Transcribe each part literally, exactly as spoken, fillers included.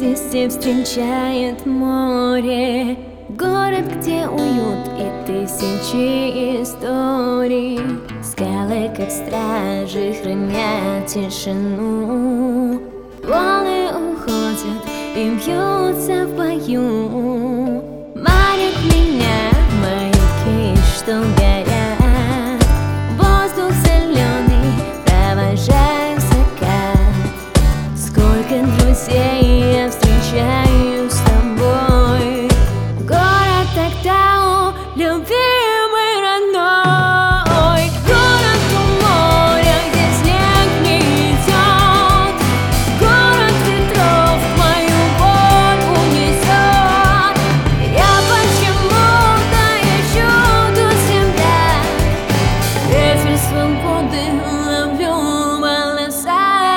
Здесь всех встречает море, город, где уют и тысячи историй. Скалы, как стражи, хранят тишину. Волны уходят и бьются в бою. Манят меня маяки, что горят. Воздух соленый, провожаю закат. Сколько друзей я встречаю с тобой. Город Актау, любимый, родной. Город у моря, где снег не идет. Город ветров мою боль унесет. Я почему-то ищу тут себя. Ветер свободы ловлю волоса.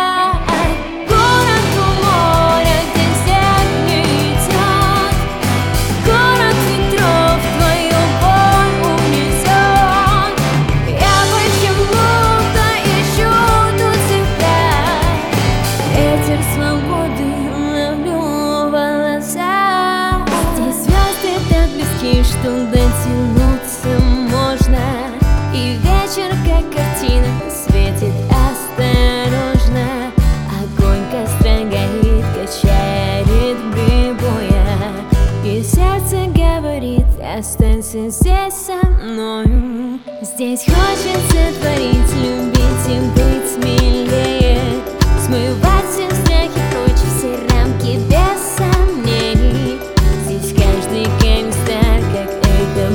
Что дотянуться можно, и вечер, как картина, светит осторожно. Огонь костра горит, качая ритмы боя, и сердце говорит: останься здесь со мною. Здесь хочется творить, любить и быть смелее, смывать все страхи прочь, все рамки без сомнений. Здесь каждый камень стар, как эхо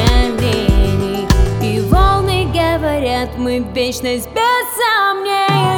поколений, и волны говорят: мы вечность без сомнений.